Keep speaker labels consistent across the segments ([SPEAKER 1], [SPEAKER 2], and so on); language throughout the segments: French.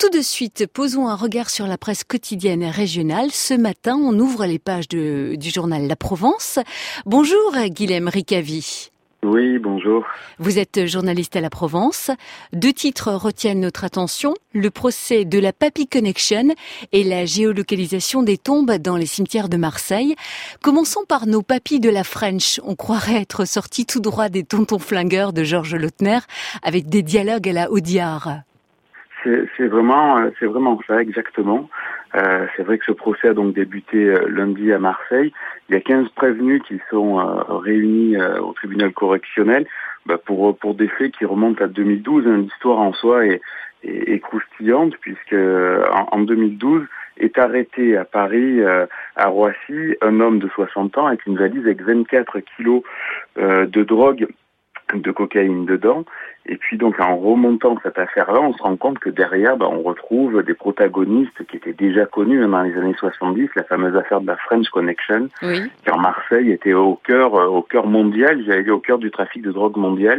[SPEAKER 1] Tout de suite, posons un regard sur la presse quotidienne et régionale. Ce matin, on ouvre les pages du journal La Provence. Bonjour Guilhem Ricavi.
[SPEAKER 2] Oui, bonjour.
[SPEAKER 1] Vous êtes journaliste à La Provence. 2 titres retiennent notre attention. Le procès de la Papy Connection et la géolocalisation des tombes dans les cimetières de Marseille. Commençons par nos papys de la French. On croirait être sortis tout droit des Tontons Flingueurs de Georges Lautner avec des dialogues à la Audiard.
[SPEAKER 2] C'est vraiment ça, exactement. C'est vrai que ce procès a donc débuté lundi à Marseille. Il y a 15 prévenus qui sont réunis au tribunal correctionnel pour des faits qui remontent à 2012. L'histoire en soi est croustillante puisque en 2012 est arrêté à Paris, à Roissy, un homme de 60 ans avec une valise avec 24 kilos de drogue, de cocaïne dedans. Et puis donc en remontant cette affaire-là, on se rend compte que derrière, on retrouve des protagonistes qui étaient déjà connus dans les années 70, la fameuse affaire de la French Connection,
[SPEAKER 1] oui,
[SPEAKER 2] qui en Marseille était au cœur mondial, j'allais dire au cœur du trafic de drogue mondial,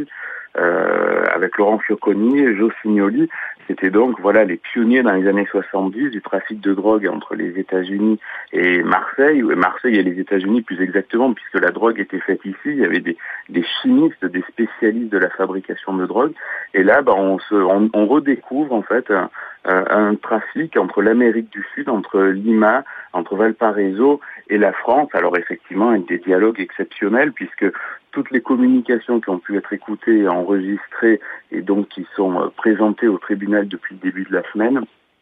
[SPEAKER 2] avec Laurent Fioconi et Joe Signoli. C'était donc les pionniers dans les années 70 du trafic de drogue entre les États-Unis et Marseille et les États-Unis plus exactement, puisque la drogue était faite ici. Il y avait des chimistes, des spécialistes de la fabrication de drogue. Et là, on redécouvre en fait un trafic entre l'Amérique du Sud, entre Lima, entre Valparaiso et la France. Alors effectivement, avec des dialogues exceptionnels, puisque toutes les communications qui ont pu être écoutées et enregistrées et donc qui sont présentées au tribunal depuis le début de la semaine,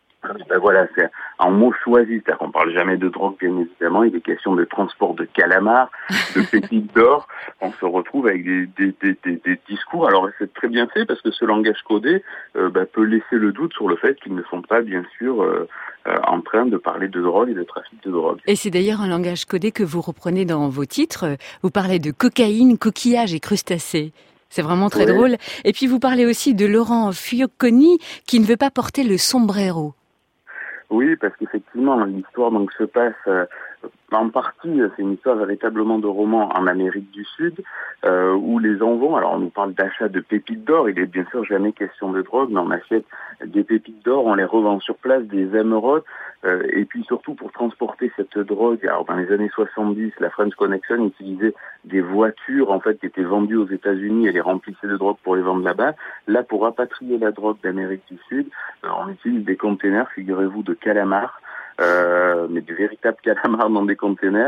[SPEAKER 2] c'est en mots choisis, c'est-à-dire qu'on parle jamais de drogue, bien évidemment, il est question de transport de calamars, de pépites d'or. On se retrouve avec des discours. Alors c'est très bien fait parce que ce langage codé peut laisser le doute sur le fait qu'ils ne sont pas, bien sûr, en train de parler de drogue et de trafic de drogue.
[SPEAKER 1] Et c'est d'ailleurs un langage codé que vous reprenez dans vos titres. Vous parlez de cocaïne, coquillage et crustacés. C'est vraiment très drôle. Et puis vous parlez aussi de Laurent Fioconi qui ne veut pas porter le sombrero.
[SPEAKER 2] Oui, parce qu'effectivement, l'histoire se passe en partie, c'est une histoire véritablement de roman en Amérique du Sud, où les gens vont, alors on nous parle d'achat de pépites d'or, il est bien sûr jamais question de drogue, mais on achète des pépites d'or, on les revend sur place, des émeraudes, et puis surtout pour transporter cette drogue, alors dans les années 70, la French Connection utilisait des voitures en fait qui étaient vendues aux États-Unis et les remplissait de drogue pour les vendre là-bas. Là, pour rapatrier la drogue d'Amérique du Sud, on utilise des containers, figurez-vous, de calamars, mais de véritables calamars dans des containers.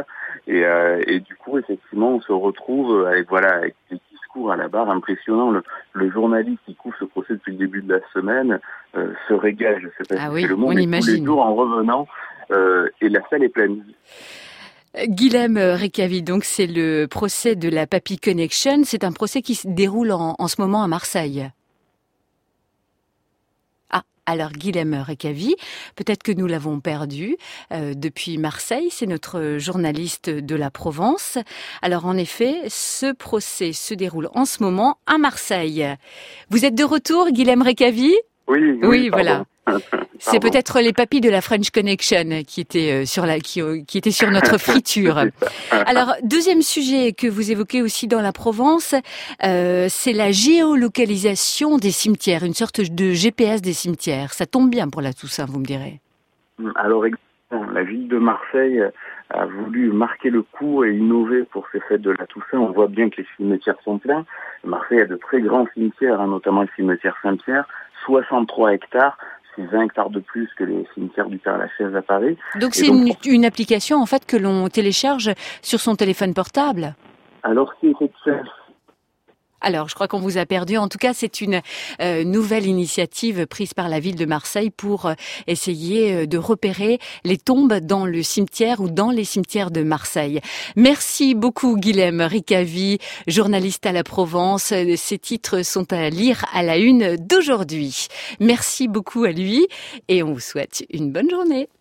[SPEAKER 2] Et du coup, effectivement, on se retrouve avec des discours à la barre impressionnants. Le journaliste qui couvre ce procès depuis le début de la semaine se régale. Je sais pas si c'est le mot, mais tous les jours en revenant, et la salle est pleine.
[SPEAKER 1] Guilhem Ricavi, donc c'est le procès de la Papy Connection. C'est un procès qui se déroule en ce moment à Marseille. Alors Guilhem Ricavi, peut-être que nous l'avons perdu depuis Marseille, c'est notre journaliste de la Provence. Alors en effet, ce procès se déroule en ce moment à Marseille. Vous êtes de retour, Guilhem Ricavi ?
[SPEAKER 2] Oui,
[SPEAKER 1] voilà. C'est peut-être les papys de la French Connection qui étaient qui étaient sur notre friture. Alors, deuxième sujet que vous évoquez aussi dans la Provence, c'est la géolocalisation des cimetières, une sorte de GPS des cimetières. Ça tombe bien pour la Toussaint, vous me direz.
[SPEAKER 2] Alors, la ville de Marseille a voulu marquer le coup et innover pour ces fêtes de la Toussaint. On voit bien que les cimetières sont pleins. Marseille a de très grands cimetières, notamment le cimetière Saint-Pierre, 63 hectares. C'est 20 hectares de plus que les cimetières du Père-Lachaise à Paris.
[SPEAKER 1] Donc c'est une application en fait que l'on télécharge sur son téléphone portable.
[SPEAKER 2] Alors c'est effectivement.
[SPEAKER 1] Alors, je crois qu'on vous a perdu. En tout cas, c'est une nouvelle initiative prise par la ville de Marseille pour essayer de repérer les tombes dans le cimetière ou dans les cimetières de Marseille. Merci beaucoup, Guilhem Ricavi, journaliste à la Provence. Ces titres sont à lire à la une d'aujourd'hui. Merci beaucoup à lui et on vous souhaite une bonne journée.